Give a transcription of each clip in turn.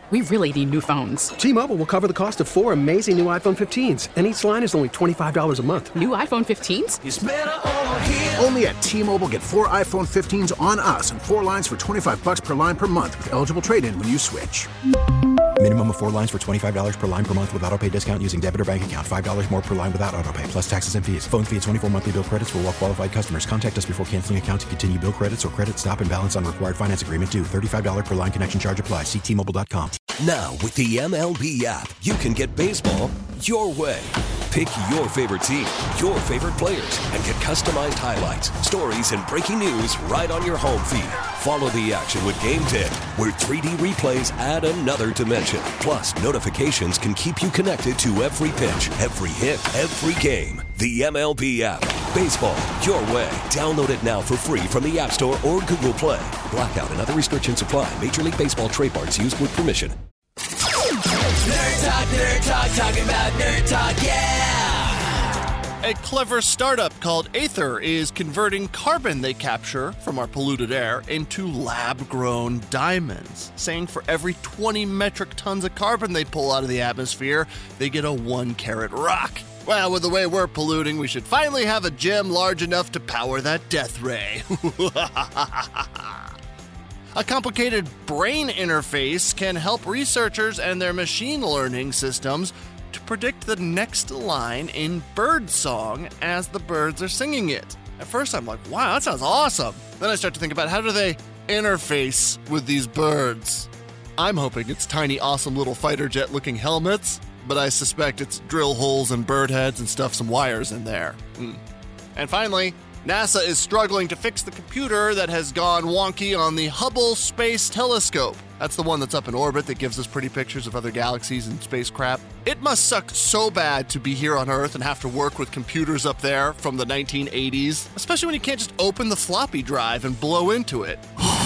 We really need new phones. T-Mobile will cover the cost of 4 amazing new iPhone 15s, and each line is only $25 a month. New iPhone 15s? It's better over here. Only at T-Mobile, get 4 iPhone 15s on us and 4 lines for $25 per line per month with eligible trade-in when you switch. Minimum of 4 lines for $25 per line per month with autopay discount using debit or bank account. $5 more per line without autopay, plus taxes and fees. Phone fee at 24 monthly bill credits for well-qualified customers. Contact us before canceling account to continue bill credits or credit stop and balance on required finance agreement due. $35 per line connection charge applies. See T-Mobile.com. Now, with the MLB app, you can get baseball your way. Pick your favorite team, your favorite players, and get customized highlights, stories, and breaking news right on your home feed. Follow the action with Game Day, where 3D replays add another dimension. Plus, notifications can keep you connected to every pitch, every hit, every game. The MLB app. Baseball your way. Download it now for free from the App Store or Google Play. Blackout and other restrictions apply. Major League Baseball trademarks used with permission. Nerd Talk, talking about Nerd Talk, yeah! A clever startup called Aether is converting carbon they capture from our polluted air into lab-grown diamonds, saying for every 20 metric tons of carbon they pull out of the atmosphere, they get a 1-carat rock. Well, with the way we're polluting, we should finally have a gem large enough to power that death ray. A complicated brain interface can help researchers and their machine learning systems to predict the next line in birdsong as the birds are singing it. At first I'm like, wow, that sounds awesome. Then I start to think about how do they interface with these birds? I'm hoping it's tiny, awesome little fighter jet looking helmets, but I suspect it's drill holes and bird heads and stuff some wires in there. And finally, NASA is struggling to fix the computer that has gone wonky on the Hubble Space Telescope. That's the one that's up in orbit that gives us pretty pictures of other galaxies and space crap. It must suck so bad to be here on Earth and have to work with computers up there from the 1980s, especially when you can't just open the floppy drive and blow into it.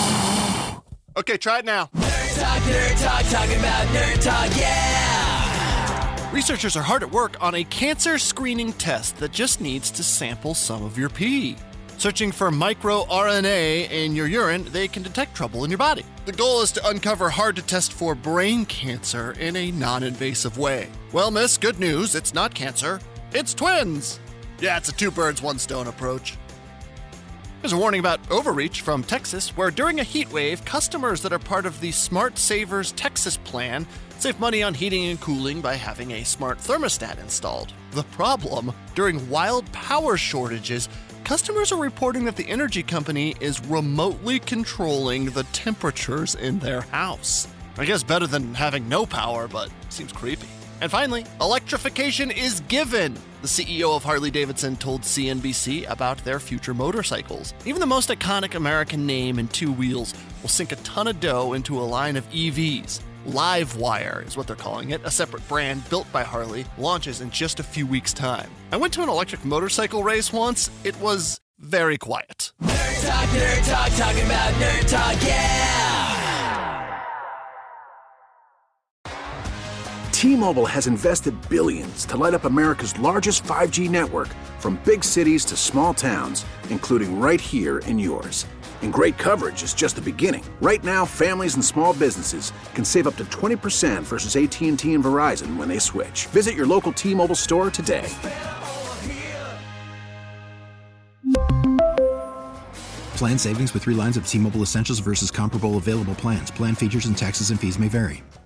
Okay, try it now. Nerd Talk, talking about Nerd Talk, yeah! Researchers are hard at work on a cancer screening test that just needs to sample some of your pee. Searching for microRNA in your urine, they can detect trouble in your body. The goal is to uncover hard-to-test for brain cancer in a non-invasive way. Well, miss, good news, it's not cancer, it's twins! Yeah, it's a two birds, one stone approach. There's a warning about overreach from Texas, where during a heat wave, customers that are part of the Smart Savers Texas plan save money on heating and cooling by having a smart thermostat installed. The problem, during wild power shortages, customers are reporting that the energy company is remotely controlling the temperatures in their house. I guess better than having no power, but seems creepy. And finally, electrification is given. The CEO of Harley-Davidson told CNBC about their future motorcycles. Even the most iconic American name and two wheels will sink a ton of dough into a line of EVs. Livewire is what they're calling it, a separate brand built by Harley, launches in just a few weeks' time. I went to an electric motorcycle race once. It was very quiet. Nerd Talk, talking about Nerd Talk, yeah! T-Mobile has invested billions to light up America's largest 5G network, from big cities to small towns, including right here in yours. And great coverage is just the beginning. Right now, families and small businesses can save up to 20% versus AT&T and Verizon when they switch. Visit your local T-Mobile store today. Plan savings with 3 lines of T-Mobile Essentials versus comparable available plans. Plan features and taxes and fees may vary.